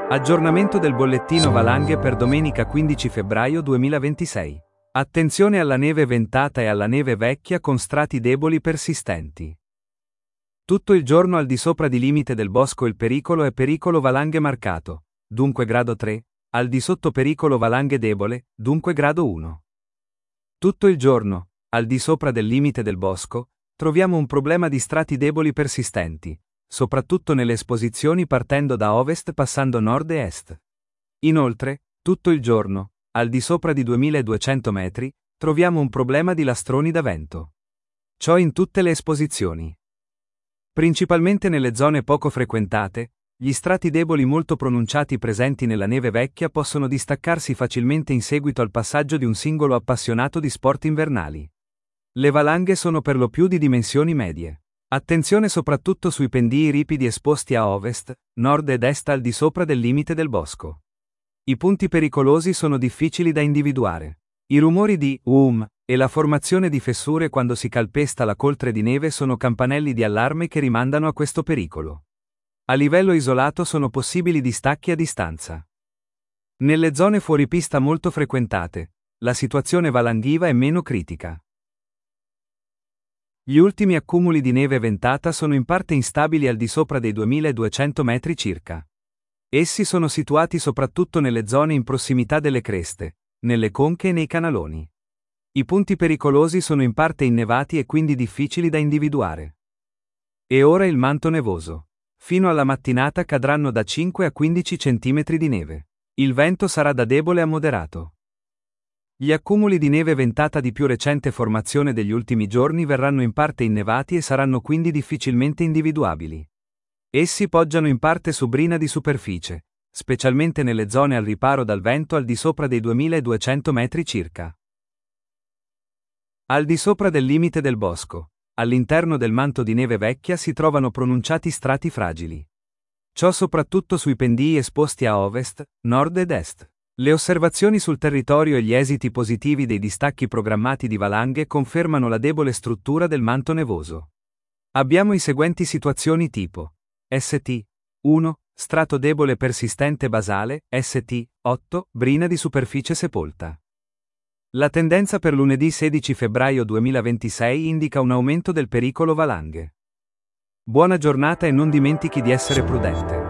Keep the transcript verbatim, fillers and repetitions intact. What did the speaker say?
Aggiornamento del bollettino valanghe per domenica quindici febbraio duemilaventisei. Attenzione alla neve ventata e alla neve vecchia con strati deboli persistenti. Tutto il giorno al di sopra di limite del bosco il pericolo è pericolo valanghe marcato, dunque grado tre, al di sotto pericolo valanghe debole, dunque grado uno. Tutto il giorno, al di sopra del limite del bosco, troviamo un problema di strati deboli persistenti, soprattutto nelle esposizioni partendo da ovest passando nord e est. Inoltre, tutto il giorno, al di sopra di duemiladuecento metri, troviamo un problema di lastroni da vento. Ciò in tutte le esposizioni. Principalmente nelle zone poco frequentate, gli strati deboli molto pronunciati presenti nella neve vecchia possono distaccarsi facilmente in seguito al passaggio di un singolo appassionato di sport invernali. Le valanghe sono per lo più di dimensioni medie. Attenzione soprattutto sui pendii ripidi esposti a ovest, nord ed est al di sopra del limite del bosco. I punti pericolosi sono difficili da individuare. I rumori di um e la formazione di fessure quando si calpesta la coltre di neve sono campanelli di allarme che rimandano a questo pericolo. A livello isolato sono possibili distacchi a distanza. Nelle zone fuoripista molto frequentate, la situazione valanghiva è meno critica. Gli ultimi accumuli di neve ventata sono in parte instabili al di sopra dei duemiladuecento metri circa. Essi sono situati soprattutto nelle zone in prossimità delle creste, nelle conche e nei canaloni. I punti pericolosi sono in parte innevati e quindi difficili da individuare. E ora il manto nevoso. Fino alla mattinata cadranno da cinque a quindici centimetri di neve. Il vento sarà da debole a moderato. Gli accumuli di neve ventata di più recente formazione degli ultimi giorni verranno in parte innevati e saranno quindi difficilmente individuabili. Essi poggiano in parte su brina di superficie, specialmente nelle zone al riparo dal vento al di sopra dei duemiladuecento metri circa. Al di sopra del limite del bosco, all'interno del manto di neve vecchia si trovano pronunciati strati fragili. Ciò soprattutto sui pendii esposti a ovest, nord ed est. Le osservazioni sul territorio e gli esiti positivi dei distacchi programmati di valanghe confermano la debole struttura del manto nevoso. Abbiamo i seguenti situazioni tipo S T uno, strato debole persistente basale, S T otto, brina di superficie sepolta. La tendenza per lunedì sedici febbraio duemilaventisei indica un aumento del pericolo valanghe. Buona giornata e non dimentichi di essere prudente.